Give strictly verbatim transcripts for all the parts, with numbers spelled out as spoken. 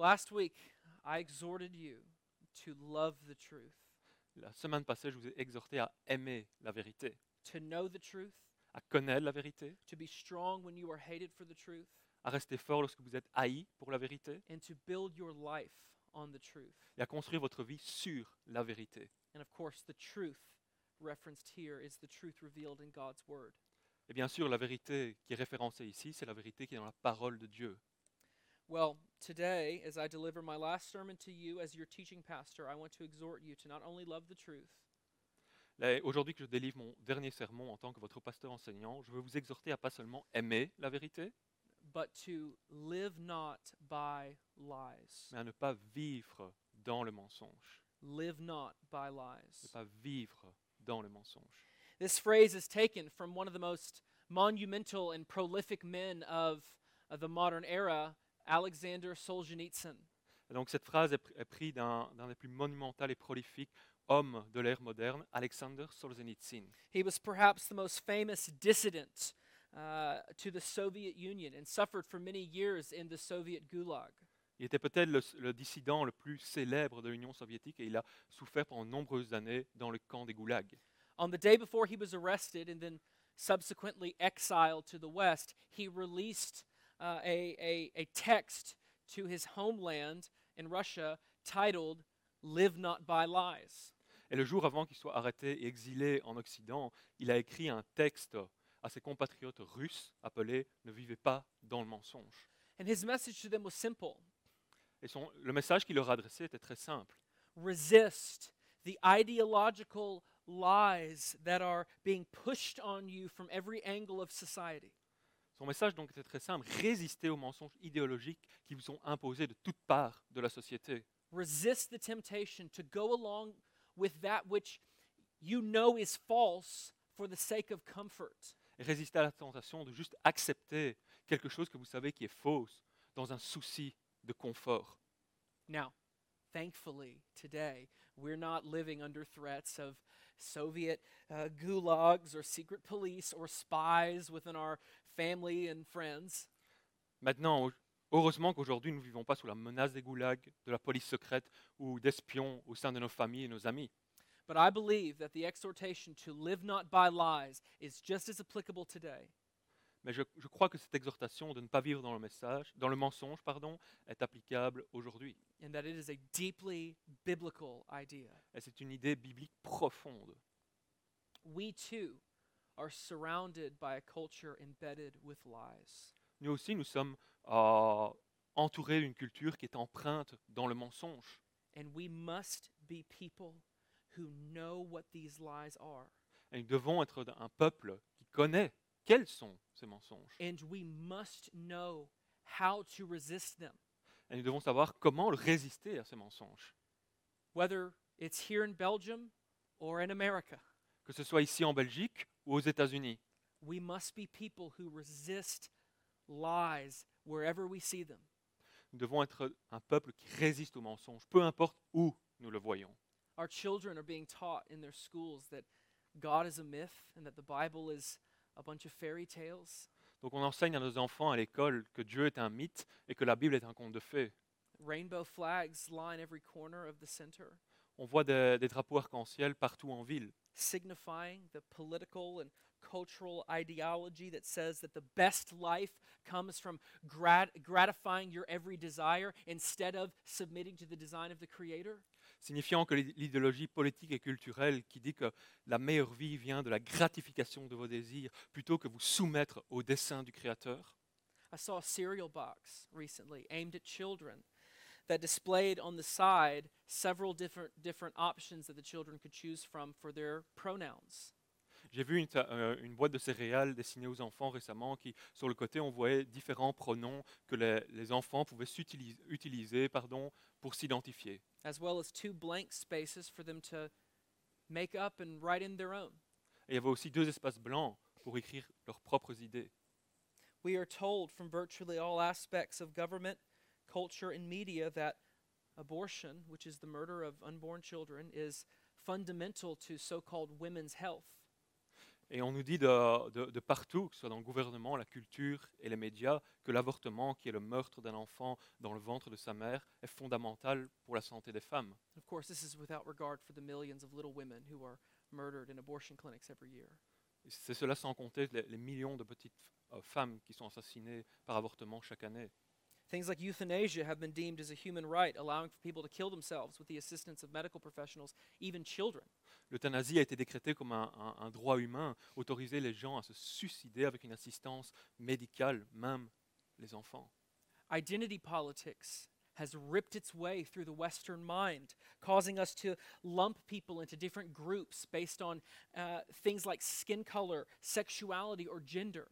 Last week, I exhorted you to love the truth, La semaine passée, je vous ai exhorté à aimer la vérité, to know the truth, à connaître la vérité, to be strong when you are hated for the truth, à rester fort lorsque vous êtes haï pour la vérité and to build your life on the truth. et à construire votre vie sur la vérité. And of course, the truth referenced here is the truth revealed in God's Word. Et bien sûr, la vérité qui est référencée ici, c'est la vérité qui est dans la parole de Dieu. Well, today, as I deliver my last sermon to you as your teaching pastor, I want to exhort you to not only love the truth, Là, Aujourd'hui que je délivre mon dernier sermon en tant que votre pasteur enseignant, je veux vous exhorter à pas seulement aimer la vérité, but to live not by lies. mais à ne pas vivre dans le mensonge. Live not by Ne lies. pas vivre dans le mensonge. This phrase is taken from one of the most monumental and prolific men of, of the modern era, Alexander Solzhenitsyn. Et donc cette phrase est, pr- est prise d'un d'un des plus monumentaux et prolifiques hommes de l'ère moderne, Alexander Solzhenitsyn. He was perhaps the most famous dissident uh, to the Soviet Union and suffered for many years in the Soviet Gulag. Il était peut-être le, le dissident le plus célèbre de l'Union soviétique et il a souffert pendant de nombreuses années dans le camp des goulags. On the day before he was arrested and then subsequently exiled to the West, he released uh, a, a, a text to his homeland in Russia titled Live Not by Lies. Et le jour avant qu'il soit arrêté et exilé en Occident, il a écrit un texte à ses compatriotes russes appelé « Ne vivez pas dans le mensonge ». And his message to them was simple: Et son- le message qu'il leur adressait était très simple. resist the ideological lies that are being pushed on you from every angle of society. Son message donc était très simple, résistez aux mensonges idéologiques qui vous sont imposés de toutes parts de la société. Resist the temptation to go along with that which you know is false for the sake of comfort. Et résistez à la tentation de juste accepter quelque chose que vous savez qui est fausse dans un souci de confort. Now, thankfully, today, we're not living under threats of Soviet uh, gulags or secret police or spies within our family and friends. Maintenant, au- heureusement qu'aujourd'hui, nous ne vivons pas sous la menace des goulags, de la police secrète ou d'espions au sein de nos familles et nos amis. But I believe that the exhortation to live not by lies is just as applicable today. Mais je, je crois que cette exhortation de ne pas vivre dans le message, dans le mensonge, pardon, est applicable aujourd'hui. And that it is a deeply biblical idea. Et c'est une idée biblique profonde. We too are surrounded by a culture embedded with lies. Nous aussi, nous sommes euh, entourés d'une culture qui est empreinte dans le mensonge. And we must be people who know what these lies are. Et nous devons être un peuple qui connaît quels sont ces mensonges. And we must know how to resist them. Et nous devons savoir comment résister à ces mensonges. Whether it's here in Belgium or in America, Que ce soit ici en Belgique ou aux États-Unis. we must be people who resist lies wherever we see them. Nous devons être un peuple qui résiste aux mensonges, peu importe où nous le voyons. Our children are being taught in their schools that God is a myth and that the Bible is a bunch of fairy tales. Donc on enseigne à nos enfants à l'école que Dieu est un mythe et que la Bible est un conte de fées. Rainbow flags line every corner of the center, On voit des, des drapeaux arc-en-ciel partout en ville, signifying the political and cultural ideology that says that the best life comes from grat- gratifying your every desire instead of submitting to the design of the Creator. signifiant que l'id- l'idéologie politique et culturelle qui dit que la meilleure vie vient de la gratification de vos désirs plutôt que vous soumettre au dessein du Créateur. I saw a cereal box recently aimed at children that displayed on the side several different different options that the children could choose from for their pronouns. J'ai vu une, ta- euh, une boîte de céréales destinée aux enfants récemment qui, sur le côté, on voyait différents pronoms que les, les enfants pouvaient s'utiliser- utiliser pardon, pour s'identifier. As well as two blank spaces for them to make up and write in their own. Et il y avait aussi deux espaces blancs pour écrire leurs propres idées. We are told from virtually all aspects of government, culture, and media that abortion, which is the murder of unborn children, is fundamental to so-called women's health. Et on nous dit de, de- de partout, que ce soit dans le gouvernement, la culture et les médias, que l'avortement, qui est le meurtre d'un enfant dans le ventre de sa mère, est fondamental pour la santé des femmes. Of course, this is without regard for the millions of little women who are murdered in abortion clinics every year. Et c'est cela sans compter les, les millions de petites euh, femmes qui sont assassinées par avortement chaque année. Things like euthanasia have been deemed as a human right, allowing for people to kill themselves with the assistance of medical professionals, even children. L'euthanasie a été décrétée comme un, un- un droit humain, autoriser les gens à se suicider avec une assistance médicale, même les enfants. Identity politics has ripped its way through the Western mind, causing us to lump people into different groups based on uh, things like skin color, sexuality, or gender.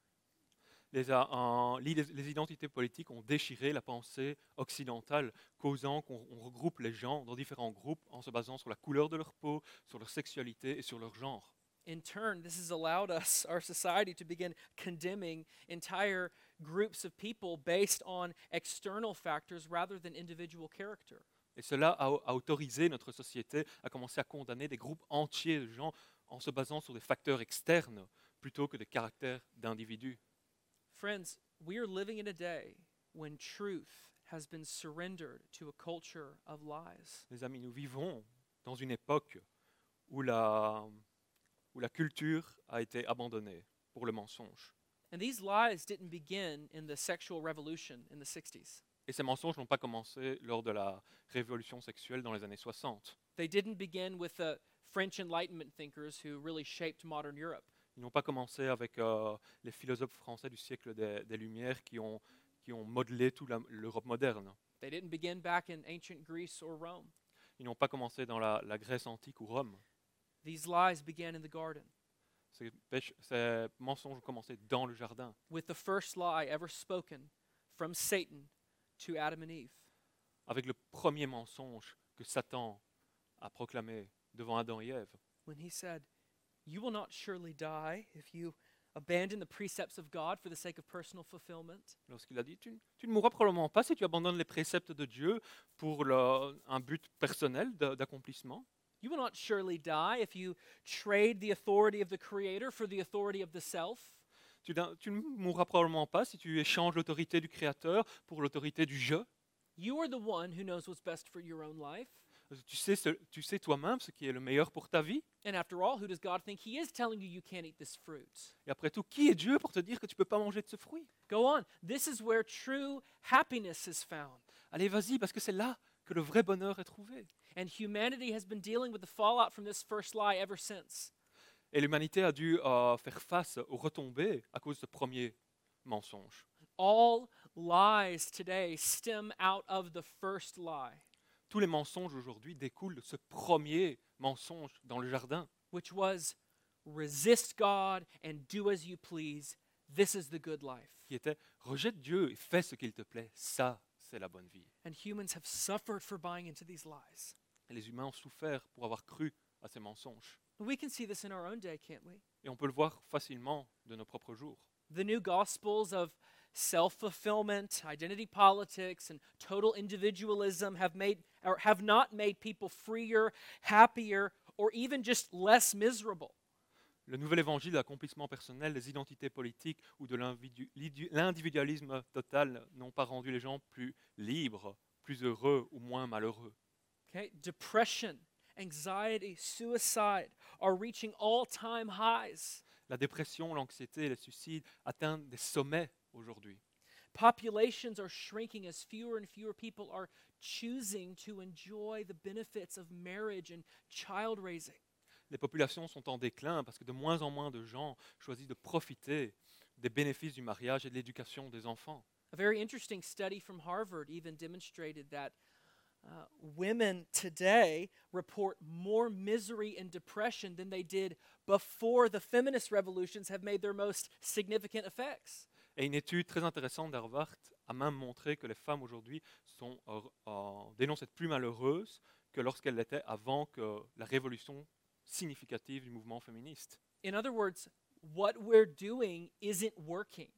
Les, a- en- les- les identités politiques ont déchiré la pensée occidentale, causant qu'on on regroupe les gens dans différents groupes en se basant sur la couleur de leur peau, sur leur sexualité et sur leur genre. In turn, this has allowed us, our society, to begin condemning entire groups of people based on external factors rather than individual character. Et cela a, a autorisé notre société à commencer à condamner des groupes entiers de gens en se basant sur des facteurs externes plutôt que des caractères d'individus. Friends, we are living in a day when truth has been surrendered to a culture of lies. Les amis, nous vivons dans une époque où la, où la culture a été abandonnée pour le mensonge. And these lies didn't begin in the sexual revolution in the sixties. Et ces mensonges n'ont pas commencé lors de la révolution sexuelle dans les années soixante. They didn't begin with the French Enlightenment thinkers who really shaped modern Europe. Ils n'ont pas commencé avec euh, les philosophes français du siècle des, des Lumières qui ont, qui ont modelé toute la- l'Europe moderne. They didn't begin back in ancient Greece or Rome. Ils n'ont pas commencé dans la, la Grèce antique ou Rome. These lies began in the garden Ces, pêche- ces mensonges ont commencé dans le jardin, with the first lie ever spoken from Satan to Adam and Eve. avec le premier mensonge que Satan a proclamé devant Adam et Ève. When he said, "You will not surely die if you abandon the precepts of God for the sake of personal fulfillment." Lorsqu'il a dit, tu, n- tu ne mourras probablement pas si tu abandonnes les préceptes de Dieu pour le- un but personnel de- d'accomplissement. You will not surely die if you trade the authority of the Creator for the authority of the self. Tu, n'as- tu ne mourras probablement pas si tu échanges l'autorité du Créateur pour l'autorité du je. You are the one who knows what's best for your own life. Tu sais, ce- tu sais toi-même ce qui est le meilleur pour ta vie. And after all, who does God think He is telling you you can't eat this fruit? Et après tout, qui est Dieu pour te dire que tu ne peux pas manger de ce fruit? Go on. This is where true happiness is found. Allez, vas-y, parce que c'est là que le vrai bonheur est trouvé. And humanity has been dealing with the fallout from this first lie ever since. Et l'humanité a dû euh, faire face aux retombées à cause de ce premier mensonge. All lies today stem out of the first lie, Tous les mensonges aujourd'hui découlent de ce premier mensonge dans le jardin, which was resist God and do as you please. This is the good life. qui était rejette Dieu et fais ce qu'il te plaît. Ça, c'est la bonne vie. And humans have suffered for buying into these lies. Et les humains ont souffert pour avoir cru à ces mensonges. We can see this in our own day, can't we? Et on peut le voir facilement de nos propres jours. The new gospels of self-fulfillment, identity politics, and total individualism have made or have not made people freer, happier, or even just less miserable. Le nouvel évangile de l'accomplissement personnel, des identités politiques ou de l'individu- l'idu- l'individualisme total n'ont pas rendu les gens plus libres, plus heureux ou moins malheureux. Okay? Depression, anxiety, suicide are reaching all-time highs. La dépression, l'anxiété et les suicides atteignent des sommets aujourd'hui. Populations are shrinking as fewer and fewer people are choosing to enjoy the benefits of marriage and child raising. Les populations sont en déclin parce que de moins en moins de gens choisissent de profiter des bénéfices du mariage et de l'éducation des enfants. A very interesting study from Harvard even demonstrated that uh, women today report more misery and depression than they did before the feminist revolutions have made their most significant effects. Et une étude très intéressante d'Harvard a même montré que les femmes aujourd'hui sont, euh, euh, dénoncent être plus malheureuses que lorsqu'elles l'étaient avant que la révolution significative du mouvement féministe. In other words, what we're doing isn't working.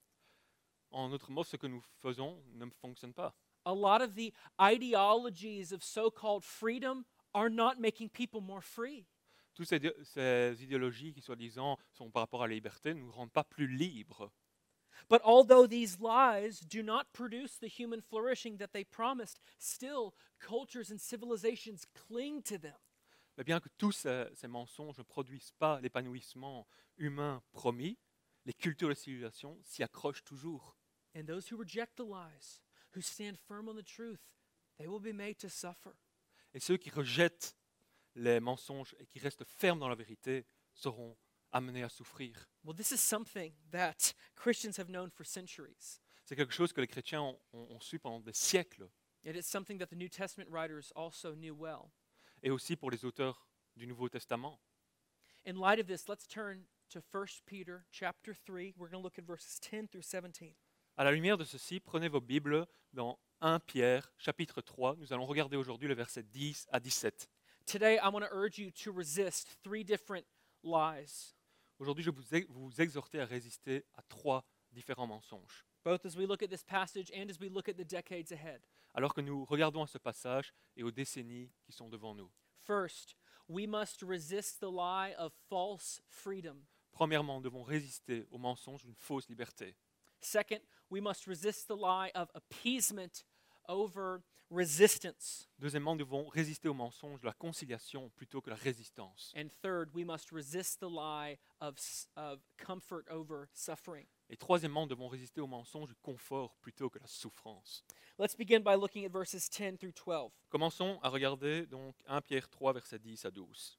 En d'autres mots, ce que nous faisons ne fonctionne pas. A lot of the ideologies of so-called freedom are not making people more free. Toutes ces, idé- ces idéologies qui, soi-disant, sont par rapport à la liberté, ne nous rendent pas plus libres. But although these lies do not produce the human flourishing that they promised, still cultures and civilizations cling to them. Mais bien que tous ces, ces mensonges ne produisent pas l'épanouissement humain promis, les cultures et les civilisations s'y accrochent toujours. And those who reject the lies, who stand firm on the truth, they will be made to suffer. Et ceux qui rejettent les mensonges et qui restent fermes dans la vérité seront amenés à souffrir. Well, this is something that Christians have known for centuries. C'est quelque chose que les chrétiens ont, ont- ont su pendant des siècles, It is something that the New Testament writers also knew well. et aussi pour les auteurs du Nouveau Testament. In light of this, let's turn to First Peter chapter three. We're going to look at verses ten through seventeen. À la lumière de ceci, prenez vos Bibles dans un Pierre, chapitre trois. Nous allons regarder aujourd'hui le verset dix à dix-sept. Today, I want to urge you to resist three different lies, Aujourd'hui, je vous, ex- vous exhorter à résister à trois différents mensonges. both as we look at this passage and as we look at the decades ahead. Alors que nous regardons à ce passage et aux décennies qui sont devant nous. First, we must resist the lie of false freedom. Premièrement, nous devons résister au mensonge d'une fausse liberté. Second, we must resist the lie of appeasement over resistance. Deuxièmement, nous devons résister au mensonge de la conciliation plutôt que la résistance. And third, we must resist the lie of, s- of comfort over suffering. Et troisièmement, nous devons résister au mensonge du confort plutôt que la souffrance. Let's begin by looking at verses ten through twelve. Commençons à regarder donc un Pierre trois, versets dix à douze.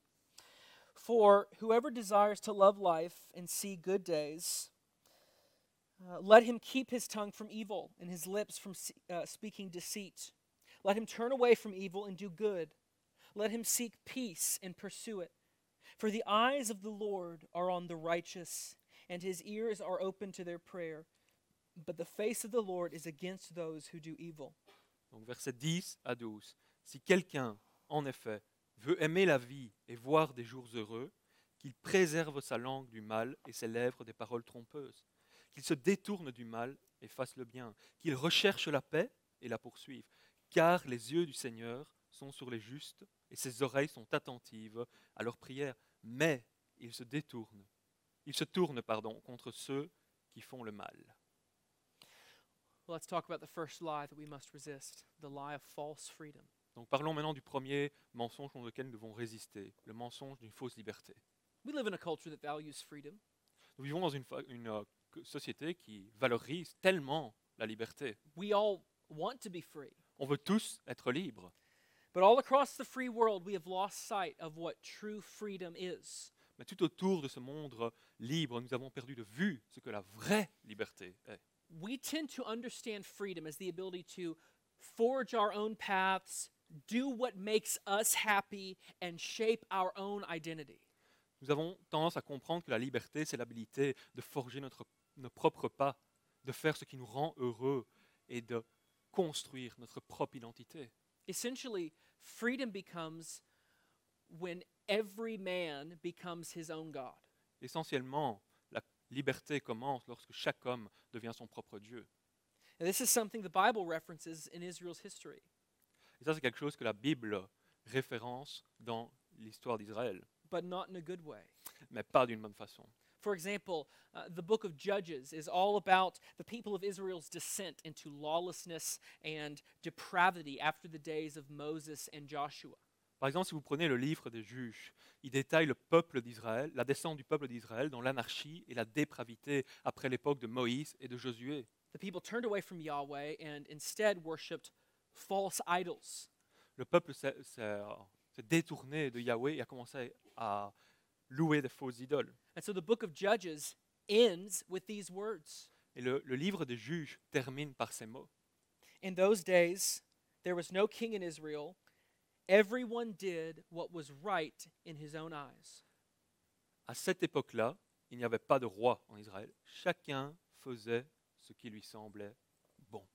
For whoever desires to love life and see good days, uh, let him keep his tongue from evil and his lips from se- uh, speaking deceit. Let him turn away from evil and do good. Let him seek peace and pursue it. For the eyes of the Lord are on the righteous, and his ears are open to their prayer. But the face of the Lord is against those who do evil. Donc versets dix à douze. Si quelqu'un, en effet, veut aimer la vie et voir des jours heureux, qu'il préserve sa langue du mal et ses lèvres des paroles trompeuses, qu'il se détourne du mal et fasse le bien, qu'il recherche la paix et la poursuive, car les yeux du Seigneur sont sur les justes et ses oreilles sont attentives à leurs prières, mais il se détourne, il se tourne pardon, contre ceux qui font le mal. Well, let's talk about the first lie that we must resist, the lie of false freedom. Donc parlons maintenant du premier mensonge contre lequel nous devons résister, le mensonge d'une fausse liberté. We live in a culture that values freedom. Nous vivons dans une, fa- une, euh, que- société qui valorise tellement la liberté. We all want to be free. On veut tous être libres. But all across the free world, we have lost sight of what true freedom is. Mais tout autour de ce monde euh, libre, nous avons perdu de vue ce que la vraie liberté est. We tend to understand freedom as the ability to forge our own paths, do what makes us happy, and shape our own identity. Nous avons tendance à comprendre que la liberté, c'est l'habilité de forger notre, nos propres pas, de faire ce qui nous rend heureux et de construire notre propre identité. Essentially, freedom becomes when every man becomes his own God. Essentiellement, la liberté commence lorsque chaque homme devient son propre Dieu. And this is something the Bible references in Israel's history. Et ça, c'est quelque chose que la Bible référence dans l'histoire d'Israël, But not in a good way. mais pas d'une bonne façon. For example, uh, the book of Judges is all about the people of Israel's descent into lawlessness and depravity after the days of Moses and Joshua. Par exemple, si vous prenez le livre des Juges, il détaille le peuple d'Israël, la descente du peuple d'Israël dans l'anarchie et la dépravité après l'époque de Moïse et de Josué. The people turned away from Yahweh and instead worshipped false idols. Le peuple s'est s'est, s'est détourné de Yahweh et a commencé à louer des fausses idoles. And so the book of Judges ends with these words. Et le, le livre des Juges termine par ces mots. In those days, there was no king in Israel. Everyone did what was right in his own eyes. À cette époque-là, il n'y avait pas de roi en Israël. Chacun faisait ce qui lui semblait bon.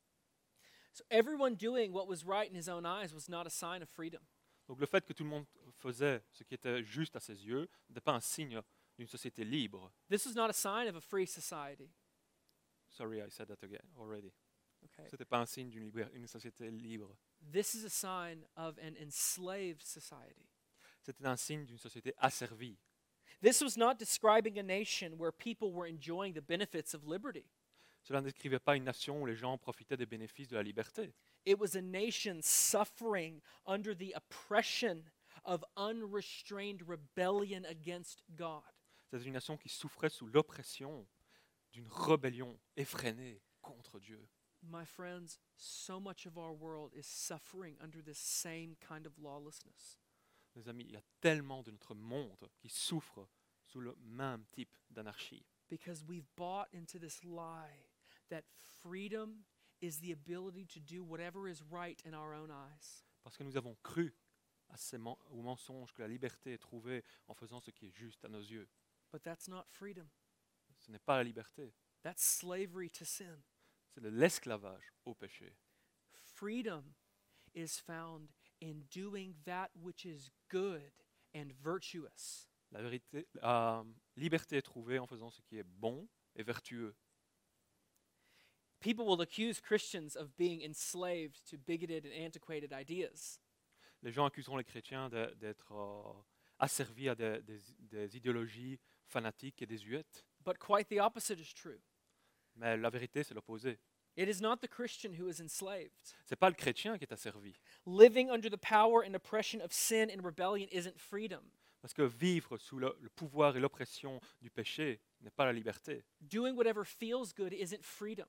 So everyone doing what was right in his own eyes was not a sign of freedom. Donc le fait que tout le monde faisait ce qui était juste à ses yeux n'était pas un signe d'une société libre. This was not a sign of a free society. Sorry, I said that again already. Okay. C'était pas un signe d'une libé- une société libre. This is a sign of an enslaved society. C'était un signe d'une société asservie. This was not describing a nation where people were enjoying the benefits of liberty. Cela ne décrivait pas une nation où les gens profitaient des bénéfices de la liberté. It was a nation suffering under the oppression of unrestrained rebellion against God. C'était une nation qui souffrait sous l'oppression d'une rébellion effrénée contre Dieu. My friends, so much of our world is suffering under this same kind of lawlessness. Mes amis, il y a tellement de notre monde qui souffre sous le même type d'anarchie. Because we've bought into this lie that freedom is the ability to do whatever is right in our own eyes. Parce que nous avons cru à ces men- au mensonge que la liberté est trouvée en faisant ce qui est juste à nos yeux. But that's not freedom. Ce n'est pas la liberté, That's slavery to sin. c'est de l'esclavage au péché. Freedom is found in doing that which is good and virtuous. La vérité, la liberté est trouvée en faisant ce qui est bon et vertueux. People will accuse Christians of being enslaved to bigoted and antiquated ideas. Les gens accuseront les chrétiens de- d'être euh, asservis à des, des- des idéologies fanatiques et désuètes. But quite the opposite is true. Mais la vérité, c'est l'opposé. It is not the Christian who is enslaved. Ce n'est pas le chrétien qui est asservi. Living under the power and oppression of sin and rebellion isn't freedom. Parce que vivre sous le, le pouvoir et l'oppression du péché n'est pas la liberté. Doing whatever feels good isn't freedom.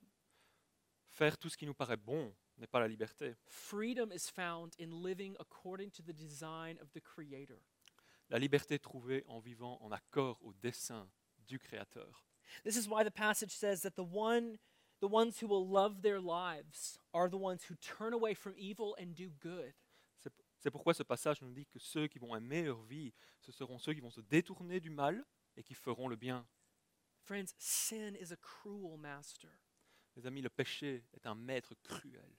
Faire tout ce qui nous paraît bon n'est pas la liberté. Freedom is found in living according to the design of the Creator. La liberté est trouvée en vivant en accord au dessein du Créateur. This is why the passage says that the one the ones who will love their lives are the ones who turn away from evil and do good. C'est c'est pourquoi ce passage nous dit que ceux qui vont aimer leur vie, ce seront ceux qui vont se détourner du mal et qui feront le bien. Friends, sin is a cruel master, Mes amis, le péché est un maître cruel.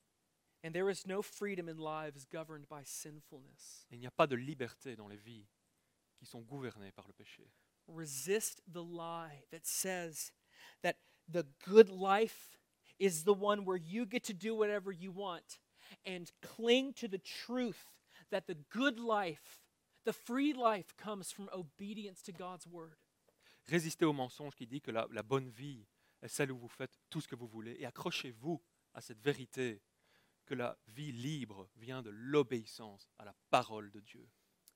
and there is no freedom in lives governed by sinfulness. Et il n'y a pas de liberté dans les vies qui sont gouvernées par le péché. Resist the lie that says that the good life is the one where you get to do whatever you want, and cling to the truth that the good life, the free life, comes from obedience to God's word. Résistez au mensonge qui dit que la, la bonne vie est celle où vous faites tout ce que vous voulez. Et accrochez-vous à cette vérité que la vie libre vient de l'obéissance à la parole de Dieu.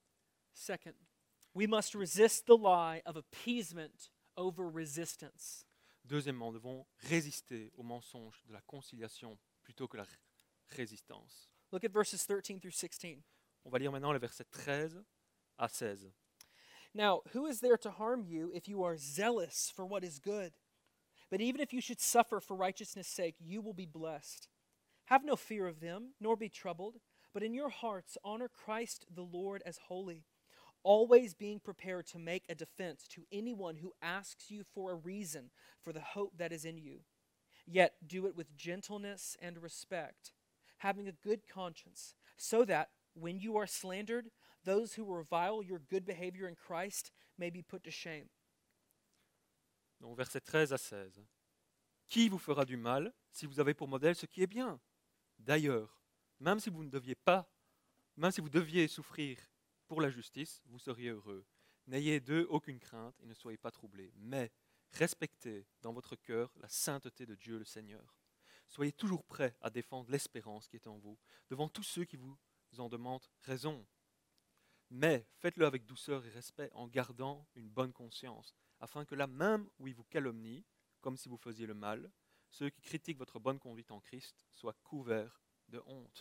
Second, we must resist the lie of appeasement over resistance. Deuxièmement, nous devons résister au mensonge de la conciliation plutôt que la r- résistance. Look at verses thirteen through sixteen. On va lire maintenant les versets treize à seize. Now, who is there to harm you if you are zealous for what is good? But even if you should suffer for righteousness' sake, you will be blessed. Have no fear of them, nor be troubled, but in your hearts honor Christ the Lord as holy, always being prepared to make a defense to anyone who asks you for a reason for the hope that is in you. Yet do it with gentleness and respect, having a good conscience, so that when you are slandered, those who revile your good behavior in Christ may be put to shame. Donc versets treize à seize. Qui vous fera du mal si vous avez pour modèle ce qui est bien? D'ailleurs, même si vous ne deviez pas, même si vous deviez souffrir pour la justice, vous seriez heureux. N'ayez d'eux aucune crainte et ne soyez pas troublés. Mais respectez dans votre cœur la sainteté de Dieu le Seigneur. Soyez toujours prêts à défendre l'espérance qui est en vous, devant tous ceux qui vous en demandent raison. Mais faites-le avec douceur et respect en gardant une bonne conscience, afin que là même où ils vous calomnient, comme si vous faisiez le mal, ceux qui critiquent votre bonne conduite en Christ soient couverts de honte.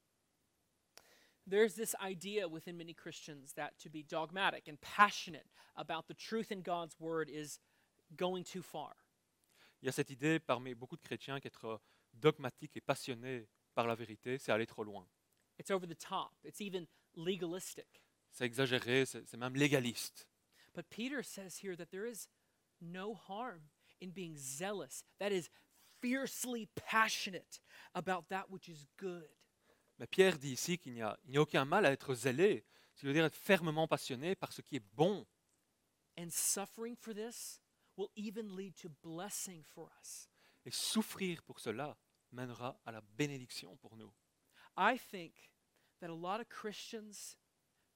There's this idea within many Christians that to be dogmatic and passionate about the truth in God's word is going too far. Il y a cette idée parmi beaucoup de chrétiens qu'être dogmatique et passionné par la vérité, c'est aller trop loin. It's over the top. It's even legalistic. C'est exagéré, c'est c'est même légaliste. But Peter says here that there is no harm in being zealous, that is, fiercely passionate about that which is good. Mais Pierre dit ici qu'il n'y a, il n'y a aucun mal à être zélé, ce qui veut dire être fermement passionné par ce qui est bon. And suffering for this will even lead to blessing for us. Et souffrir pour cela mènera à la bénédiction pour nous. I think that a lot of Christians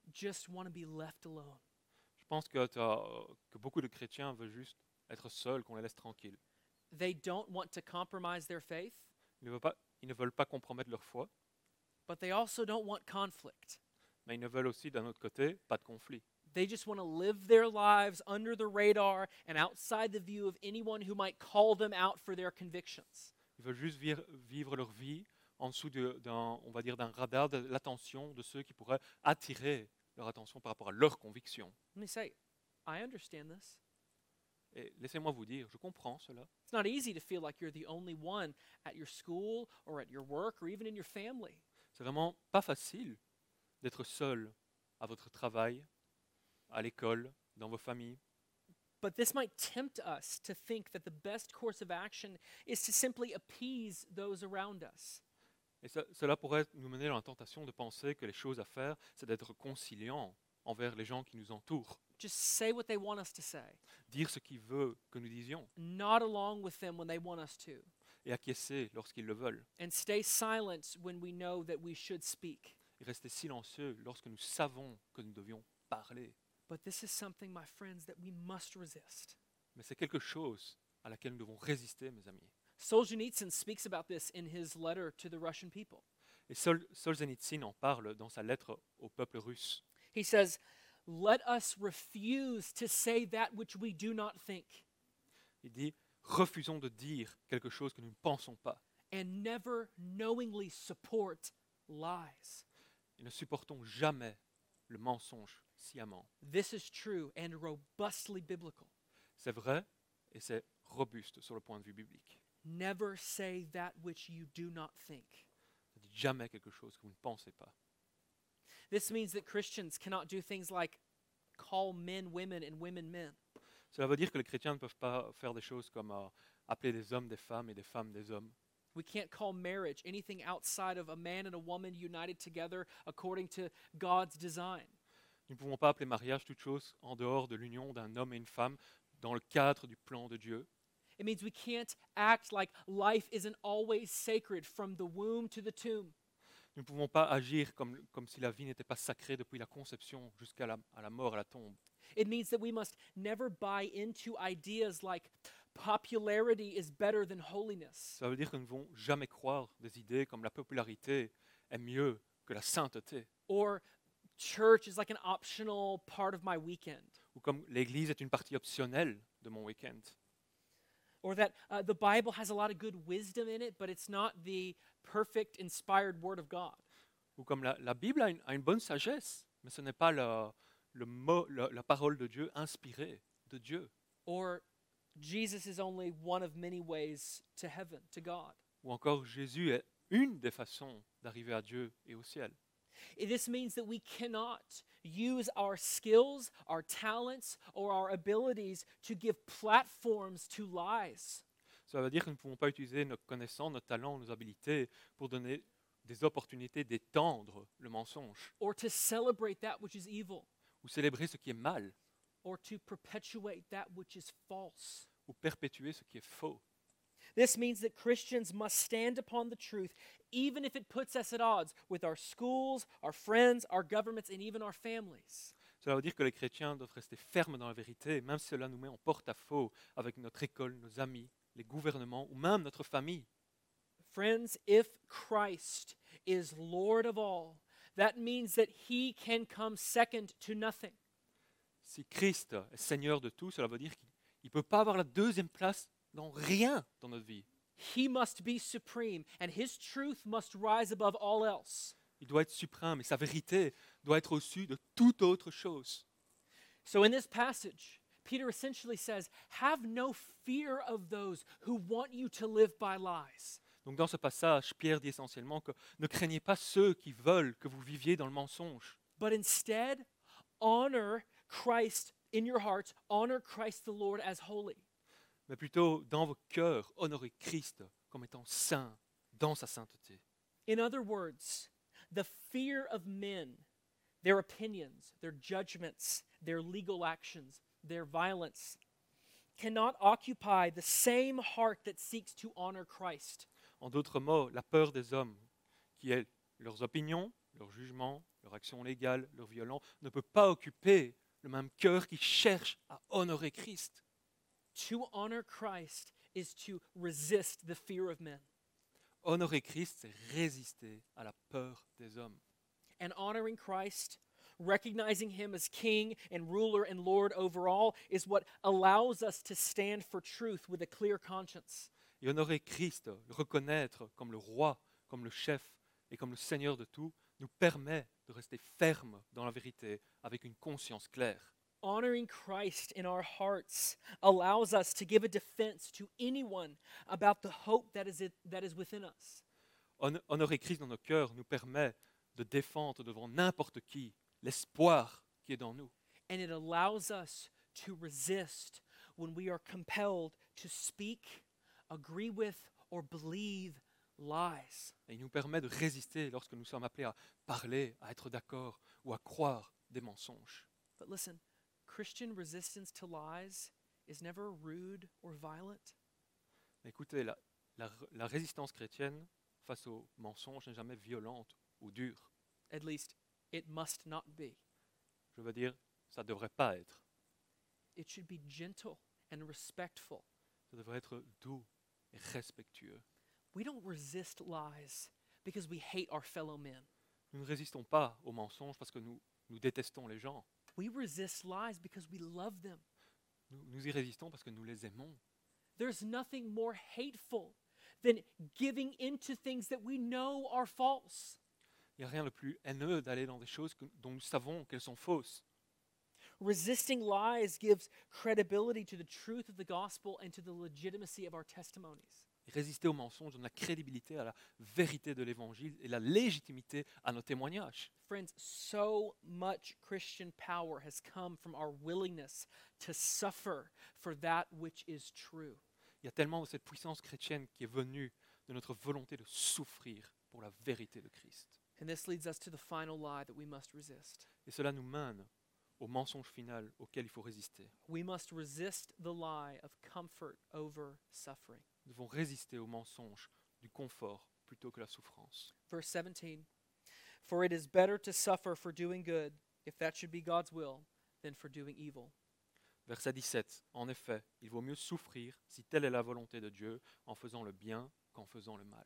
just want to be left alone. Je pense que, t'as, euh, que beaucoup de chrétiens veulent juste être seuls, qu'on les laisse tranquilles. They don't want to compromise their faith, Ils ne veulent pas, ils ne veulent pas compromettre leur foi, but they also don't want conflict. mais ils ne veulent aussi, d'un autre côté, pas de conflit. They just want to live their lives under the radar and outside the view of anyone who might call them out for their convictions. Ils veulent juste vivre, vivre leur vie en dessous de- d'un, on va dire, d'un radar de l'attention de ceux qui pourraient attirer leur attention par rapport à leurs convictions. Let me say, I understand this. Et laissez-moi vous dire, je comprends cela. It's not easy to feel like you're the only one at your school or at your work or even in your family. C'est vraiment pas facile d'être seul à votre travail, à l'école, dans vos familles. But this might tempt us to think that the best course of action is to simply appease those around us. Et ça- cela pourrait nous mener dans la tentation de penser que les choses à faire, c'est d'être conciliant envers les gens qui nous entourent. Just say what they want us to say, Dire ce qu'il veut que nous disions nod along with them when they want us to, et acquiescer lorsqu'ils le veulent. and stay silent when we know that we should speak. Et rester silencieux lorsque nous savons que nous devions parler. But this is something, my friends, that we must resist. Mais c'est quelque chose à laquelle nous devons résister, mes amis. Solzhenitsyn speaks about this in his letter to the Russian people. Et Sol- Solzhenitsyn en parle dans sa lettre au peuple russe. He says, "Let us refuse to say that which we do not think, Il dit, refusons de dire quelque chose que nous ne pensons pas. and never knowingly support lies." Et ne supportons jamais le mensonge sciemment. This is true and robustly biblical. C'est vrai et c'est robuste sur le point de vue biblique. Never say that which you do not think. Ne dites jamais quelque chose que vous ne pensez pas. This means that Christians cannot do things like call men women and women men, Cela veut dire que les chrétiens ne peuvent pas faire des choses comme euh, appeler des hommes des femmes et des femmes des hommes. We can't call marriage anything outside of a man and a woman united together according to God's design. Nous ne pouvons pas appeler mariage toute chose en dehors de l'union d'un homme et une femme dans le cadre du plan de Dieu. It means we can't act like life isn't always sacred from the womb to the tomb. Nous ne pouvons pas agir comme, comme si la vie n'était pas sacrée depuis la conception jusqu'à la, à la mort, à la tombe. It means that we must never buy into ideas like popularity is better than holiness, Ça veut dire que nous ne devons jamais croire des idées comme la popularité est mieux que la sainteté, or church is like an optional part of my weekend, ou comme l'Église est une partie optionnelle de mon week-end, or that uh, the Bible has a lot of good wisdom in it, but it's not the perfect, inspired Word of God. ou comme la, la Bible a une, a une bonne sagesse, mais ce n'est pas la, le mot, la, la parole de Dieu inspirée de Dieu, Or Jesus is only one of many ways to heaven, to God. ou encore Jésus est une des façons d'arriver à Dieu et au ciel. I- This means that we cannot use our skills, our talents, or our abilities to give platforms to lies. Ça veut dire que nous ne pouvons pas utiliser nos connaissances, nos talents, nos habilités pour donner des opportunités d'étendre le mensonge Or to celebrate that which is evil, ou célébrer ce qui est mal or to perpetuate that which is false. ou perpétuer ce qui est faux. This means that Christians must stand upon the truth, even if it puts us at odds with our schools, our friends, our governments, and even our families. Cela veut dire que les chrétiens doivent rester fermes dans la vérité, même si cela nous met en porte-à-faux avec notre école, nos amis, les gouvernements ou même notre famille. Friends, if Christ is Lord of all, that means that he can come second to nothing. Si Christ est Seigneur de tout, cela veut dire qu'il ne peut pas avoir la deuxième place dans rien dans notre vie. He must be supreme, and his truth must rise above all else. Il doit être suprême et sa vérité doit être au-dessus de toute autre chose. So in this passage, Peter essentially says, have no fear of those who want you to live by lies. Donc dans ce passage, Pierre dit essentiellement que ne craignez pas ceux qui veulent que vous viviez dans le mensonge, But instead, honor Christ in your hearts, honor Christ the Lord as holy. mais plutôt dans vos cœurs, honorez Christ comme étant saint dans sa sainteté. In other words, the fear of men, their opinions, their judgments, their legal actions, their violence, cannot occupy the same heart that seeks to honor Christ. En d'autres mots, la peur des hommes, qui est leurs opinions, leurs jugements, leur action légale, leur violence, ne peut pas occuper le même cœur qui cherche à honorer Christ. To honor Christ is to resist the fear of men. Honorer Christ, c'est résister à la peur des hommes. And honoring Christ, recognizing him as king and ruler and lord over all, is what allows us to stand for truth with a clear conscience. Et honorer Christ, le reconnaître comme le roi, comme le chef et comme le Seigneur de tout, nous permet de rester ferme dans la vérité avec une conscience claire. Honoring Christ in our hearts allows us to give a defense to anyone about the hope that is, it, that is within us. Hon- Honorer Christ dans nos cœurs nous permet de défendre devant n'importe qui l'espoir qui est dans nous. And it allows us to resist when we are compelled to speak, agree with, or believe lies. Et il nous permet de résister lorsque nous sommes appelés à parler, à être d'accord ou à croire des mensonges. But listen, Christian resistance to lies is never rude or violent. Écoutez, la, la- la résistance chrétienne face aux mensonges n'est jamais violente ou dure. At least, it must not be. Je veux dire, ça ne devrait pas être. It should be gentle and respectful. Ça devrait être doux et respectueux. We don't resist lies because we hate our fellow men. Nous ne résistons pas aux mensonges parce que nous, nous détestons les gens. We resist lies because we love them. Nous, nous y résistons parce que nous les aimons. There's nothing more hateful than giving into things that we know are false. Il n'y a rien de plus haineux d'aller dans des choses que- dont nous savons qu'elles sont fausses. Resisting lies gives credibility to the truth of the gospel and to the legitimacy of our testimonies. Et résister aux mensonges donne la crédibilité à la vérité de l'Évangile et la légitimité à nos témoignages. Friends, so much Christian power has come from our willingness to suffer for that which is true. Il y a tellement de cette puissance chrétienne qui est venue de notre volonté de souffrir pour la vérité de Christ. And this leads us to the final lie that we must resist. Et cela nous mène au mensonge final auquel il faut résister. We must resist the lie of comfort over suffering. Nous devons résister au mensonge du confort plutôt que la souffrance. Verse seventeen, for it is better to suffer for doing good, if that should be God's will, than for doing evil. Verset dix-sept. En effet, il vaut mieux souffrir, si telle est la volonté de Dieu, en faisant le bien qu'en faisant le mal.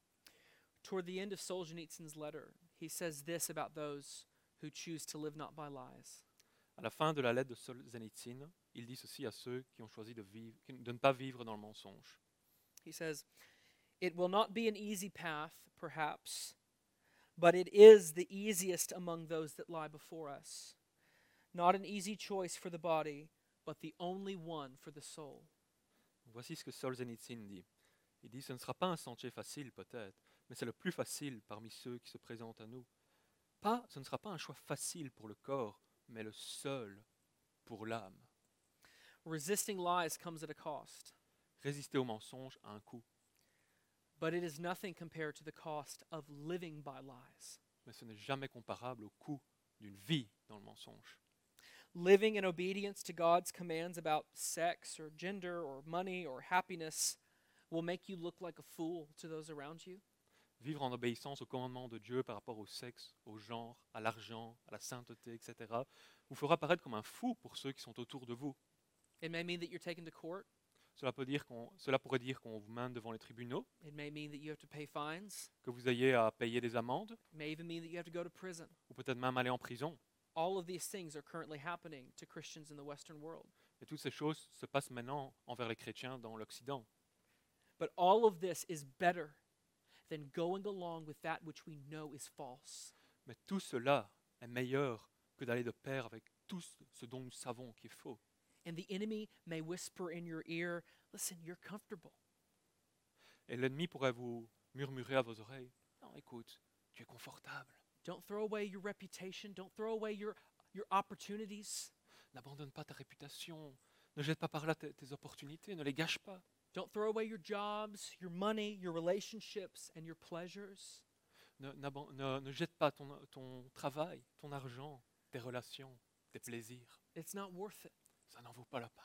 Toward the end of Solzhenitsyn's letter, he says this about those who choose to live not by lies. À la fin de la lettre de Solzhenitsyn, il dit ceci à ceux qui ont choisi de, vivre, de ne pas vivre dans le mensonge. He says, it will not be an easy path, perhaps, but it is the easiest among those that lie before us. Not an easy choice for the body, but the only one for the soul. Voici ce que Solzhenitsyn dit. Il dit, ce ne sera pas un sentier facile peut-être, mais c'est le plus facile parmi ceux qui se présentent à nous. Pas, ce ne sera pas un choix facile pour le corps, mais le seul pour l'âme. Resisting lies comes at a cost, Résister au mensonge a un coût, but it is nothing compared to the cost of living by lies. mais ce n'est jamais comparable au coût d'une vie dans le mensonge. Living in obedience to God's commands about sex or gender or money or happiness will make you look like a fool to those around you. Vivre en obéissance au commandement de Dieu par rapport au sexe, au genre, à l'argent, à la sainteté, et cetera, vous fera paraître comme un fou pour ceux qui sont autour de vous. It may mean that you're taken to court. Cela, peut dire qu'on, cela pourrait dire qu'on vous mène devant les tribunaux, It may mean that you have to pay fines. que vous ayez à payer des amendes, It may even mean that you have to go to prison. ou peut-être même aller en prison. All of these things are currently happening to Christians in the Western world. Et toutes ces choses se passent maintenant envers les chrétiens dans l'Occident. But all of this is better than going along with that which we know is false. Mais tout cela est meilleur que d'aller de pair avec tout ce dont nous savons qui est faux. And the enemy may whisper in your ear, listen, you're comfortable. Et l'ennemi pourrait vous murmurer à vos oreilles, non, écoute, tu es confortable. Don't throw away your reputation. Don't throw away your, your opportunities. N'abandonne pas ta réputation, ne jette pas par là tes, tes opportunités, ne les gâche pas. Don't throw away your jobs, your money, your relationships, and your pleasures. Ne, n'aban- ne- ne jette pas ton, ton travail, ton argent, tes relations, tes plaisirs. It's not worth it. Ça n'en vaut pas la peine.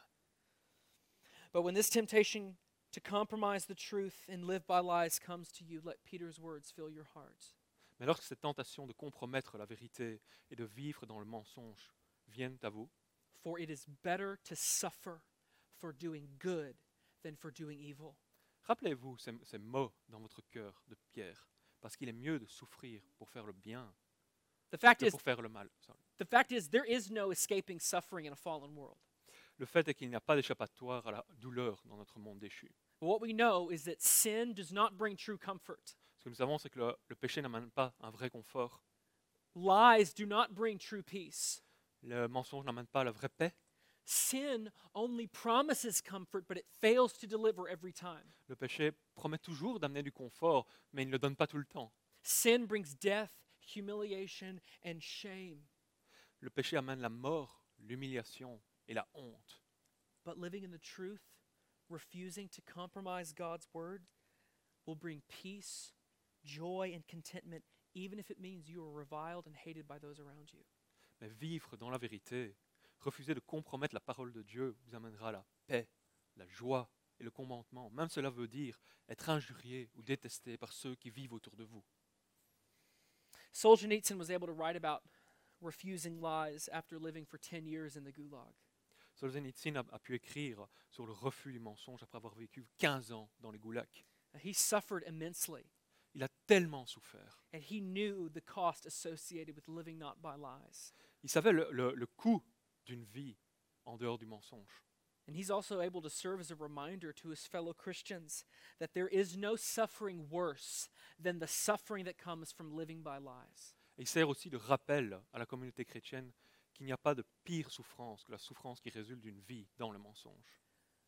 But when this temptation to compromise the truth and live by lies comes to you, let Peter's words fill your heart. Mais lorsque cette tentation de compromettre la vérité et de vivre dans le mensonge viennent à vous, For it is better to suffer for doing good than for doing evil. rappelez-vous ces, ces mots dans votre cœur de Pierre, parce qu'il est mieux de souffrir pour faire le bien The fact que is, pour faire le mal. Sorry. the fact is, there is no escaping suffering in a fallen world. Le fait est qu'il n'y a pas d'échappatoire à la douleur dans notre monde déchu. But what we know is that sin does not bring true comfort. Ce que nous savons, c'est que le, le péché n'amène pas un vrai confort. Lies do not bring true peace. Le mensonge n'amène pas la vraie paix. Sin only promises comfort, but it fails to deliver every time. Le péché promet toujours d'amener du confort, mais il ne le donne pas tout le temps. Sin brings death, humiliation, and shame. Le péché amène la mort, l'humiliation et la honte. But living in the truth, refusing to compromise God's word, will bring peace, joy, and contentment, even if it means you are reviled and hated by those around you. Mais vivre dans la vérité, refuser de compromettre la parole de Dieu vous amènera la paix, la joie et le contentement. Même cela veut dire être injurié ou détesté par ceux qui vivent autour de vous. Solzhenitsyn was able to write about refusing lies after living for ten years in the Gulag. Solzhenitsyn a, a pu écrire sur le refus du mensonge après avoir vécu quinze ans dans les goulags. He suffered immensely, Il a tellement souffert. and he knew the cost associated with living not by lies. Il savait le, le- le coût d'une vie en dehors du mensonge. And he's also able to serve as a reminder to his fellow Christians that there is no suffering worse than the suffering that comes from living by lies. Et il sert aussi de rappel à la communauté chrétienne qu'il n'y a pas de pire souffrance que la souffrance qui résulte d'une vie dans le mensonge.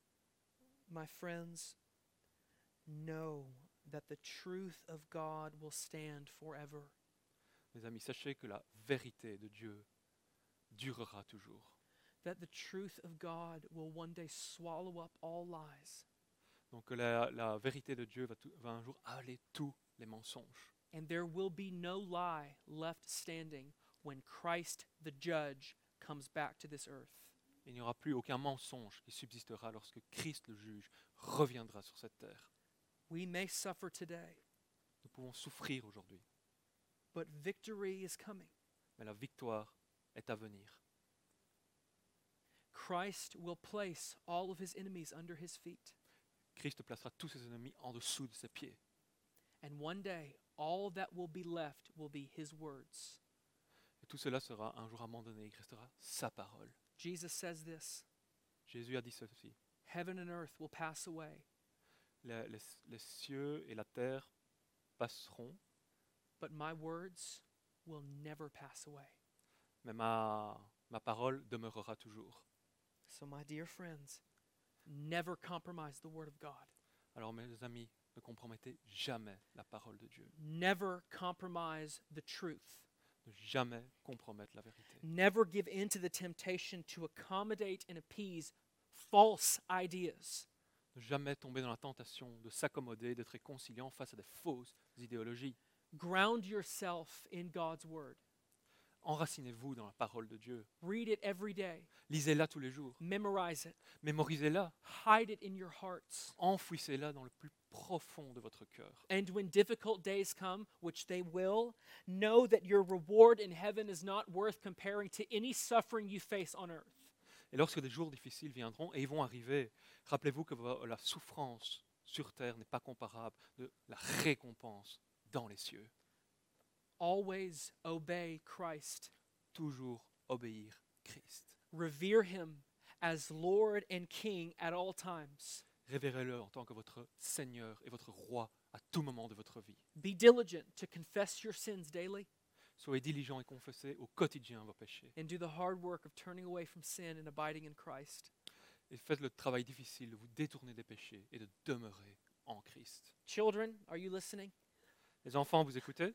My friends, know that the truth of God will stand forever. Mes amis, sachez que la vérité de Dieu durera toujours. That the truth of God will one day swallow up all lies. Donc que la, la vérité de Dieu va, tout- va un jour avaler tous les mensonges. And there will be no lie left standing when Christ the judge comes back to this earth. Il n'y aura plus aucun mensonge qui subsistera lorsque Christ le juge reviendra sur cette terre. We may suffer today, Nous pouvons souffrir aujourd'hui, but victory is coming. mais la victoire est à venir. Christ will place all of his enemies under his feet. Christ placera tous ses ennemis en dessous de ses pieds. And one day, all that will be left will be his words. Et tout cela sera un jour abandonné. Il restera sa parole. Jesus says this: Jésus a dit ceci. Heaven and earth will pass away, Les, les- les cieux et la terre passeront, but my words will never pass away. mais ma, ma parole demeurera toujours. So, my dear friends, never compromise the word of God. Alors mes amis, ne compromettez jamais la parole de Dieu. Never compromise the truth. Ne jamais compromettre la vérité. Never give in to the temptation to accommodate and appease false ideas. Ne jamais tomber dans la tentation de s'accommoder, d'être réconciliant face à des fausses idéologies. Ground yourself in God's word. Enracinez-vous dans la parole de Dieu. Read it every day. Lisez-la tous les jours. Memorize it. Mémorisez-la. Hide it in your hearts. Enfouissez-la dans le plus profond de votre cœur. And when difficult days come, which they will, know that your reward in heaven is not worth comparing to any suffering you face on earth. Et lorsque des jours difficiles viendront, et ils vont arriver, rappelez-vous que vo- la souffrance sur terre n'est pas comparable de la récompense dans les cieux. Always obey Christ. Toujours obéir Christ. Revere him as Lord and King at all times. Révérez-le en tant que votre Seigneur et votre Roi à tout moment de votre vie. Be diligent to confess your sins daily Soyez diligents et confessez au quotidien vos péchés. and do the hard work of turning away from sin and abiding in Christ. Et faites le travail difficile de vous détourner des péchés et de demeurer en Christ. Children, are you listening? Les enfants, vous écoutez?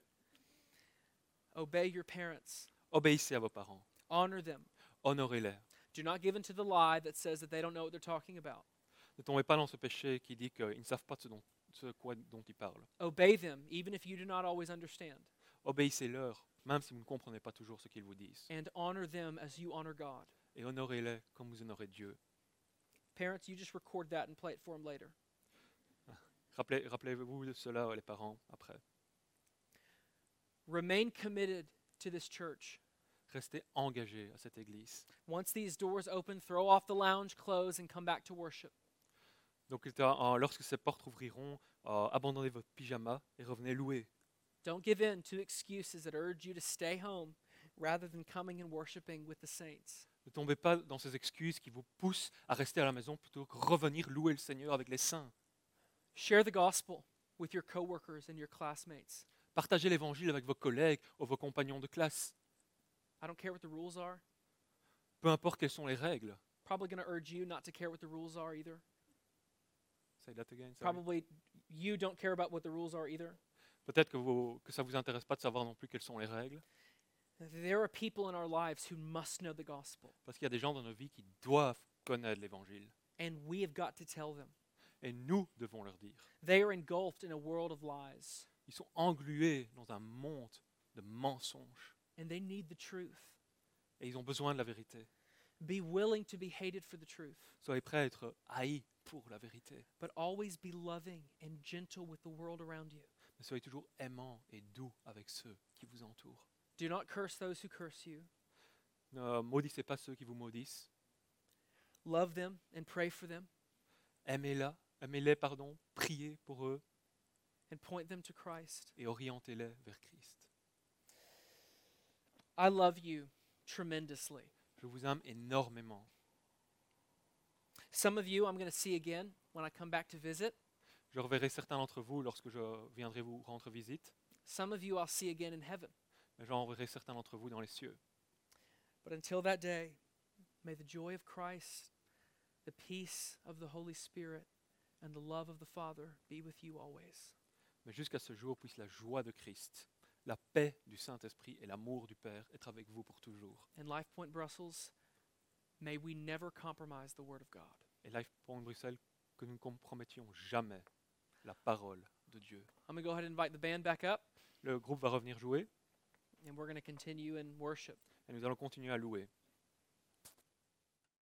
Obey your parents. Obéissez à vos parents. Honor them. Honorez-les. Do not give in to the lie that says that they don't know what they're talking about. Ne tombez pas dans ce péché qui dit qu'ils ne savent pas ce, dont, ce quoi, dont ils parlent. Obey them, even if you do not always understand. Obéissez-leur, même si vous ne comprenez pas toujours ce qu'ils vous disent. And honor them as you honor God. Et honorez-les comme vous honorez Dieu. Parents, you just record that and play it for them later. Rappelez, rappelez-vous de cela, les parents, après. Remain committed to this church. Restez engagés à cette église. Once these doors open, throw off the lounge clothes and come back to worship. Donc euh, lorsque ces portes ouvriront, euh, abandonnez votre pyjama et revenez louer. Don't give in to excuses that urge you to stay home rather than coming and worshiping with the saints. Ne tombez pas dans ces excuses qui vous poussent à rester à la maison plutôt que revenir louer le Seigneur avec les saints. Share the gospel with your coworkers and your classmates. Partagez l'évangile avec vos collègues ou vos compagnons de classe. I don't care what the rules are. Peu importe quelles sont les règles. Probably going to urge you not to care what the rules are either. Say that again, sorry. Probably you don't care about what the rules are either. Peut-être que, vous, que ça ne vous intéresse pas de savoir non plus quelles sont les règles. There are people in our lives who must know the gospel, Parce qu'il y a des gens dans nos vies qui doivent connaître l'évangile. and we have got to tell them. Et nous devons leur dire. They are engulfed in a world of lies, Ils sont englués dans un monde de mensonges. and they need the truth. Et ils ont besoin de la vérité. Be willing to be hated for the truth, Soyez prêts à être haïs pour la vérité. but always be loving and gentle with the world around you. Mais soyez toujours aimants et doux avec ceux qui vous entourent. Do not curse those who curse you. Ne maudissez pas ceux qui vous maudissent. Love them and pray for them, Aimez-les, aimez-les, pardon, priez pour eux and point them to Christ. et orientez-les vers Christ. I love you tremendously. Je vous aime énormément. Some of you I'm going to see again when I come back to visit. Je reverrai certains d'entre vous lorsque je viendrai vous rendre visite. Some of you I'll see again in heaven. Mais j'en reverrai certains d'entre vous dans les cieux. But until that day, may the joy of Christ, the peace of the Holy Spirit, and the love of the Father be with you always. Mais jusqu'à ce jour, puisse la joie de Christ, la paix du Saint-Esprit et l'amour du Père être avec vous pour toujours. And Life Point Brussels, may we never compromise the Word of God. Et Life Point Bruxelles, que nous ne compromettions jamais la parole de Dieu. I'm going to go ahead and invite the band back up, Le groupe va revenir jouer and we're going to continue in worship. et nous allons continuer à louer.